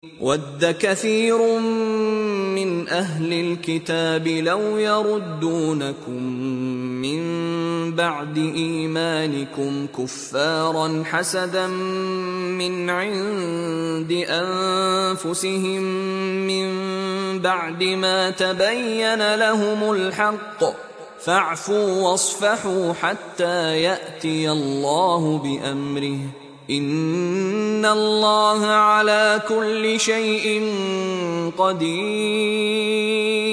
وَدَّ كَثِيرٌ مِّنْ أَهْلِ الْكِتَابِ لَوْ يَرُدُّونَكُم مِّن بَعْدِ إِيمَانِكُمْ كُفَّارًا حَسَدًا مِّنْ عِندِ أَنفُسِهِم مِّن بَعْدِ مَا تَبَيَّنَ لَهُمُ الْحَقُّ ۖ فَاعْفُوا وَاصْفَحُوا حَتَّىٰ يَأْتِيَ اللَّهُ بِأَمْرِهِ ۗ إِنَّ اللَّهَ عَلَىٰ كُلِّ شَيْءٍ قَدِيرٌ.